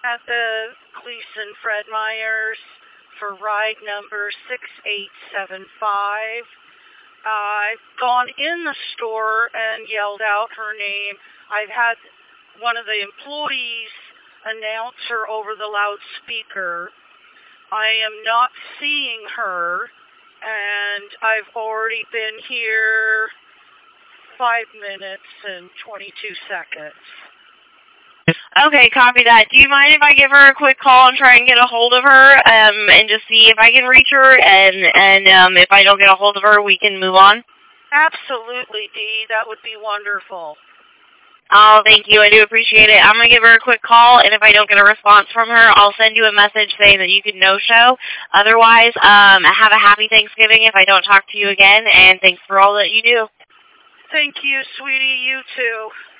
at the Gleason Fred Meyers for ride number 6875. I've gone in the store and yelled out her name. I've had one of the employees announce her over the loudspeaker. I am not seeing her, and I've already been here 5 minutes and 22 seconds. Okay, copy that. Do you mind if I give her a quick call and try and get a hold of her, and just see if I can reach her, and if I don't get a hold of her, we can move on? Absolutely, Dee. That would be wonderful. Oh, thank you. I do appreciate it. I'm going to give her a quick call, and if I don't get a response from her, I'll send you a message saying that you can no-show. Otherwise, have a happy Thanksgiving if I don't talk to you again, and thanks for all that you do. Thank you, sweetie. You too.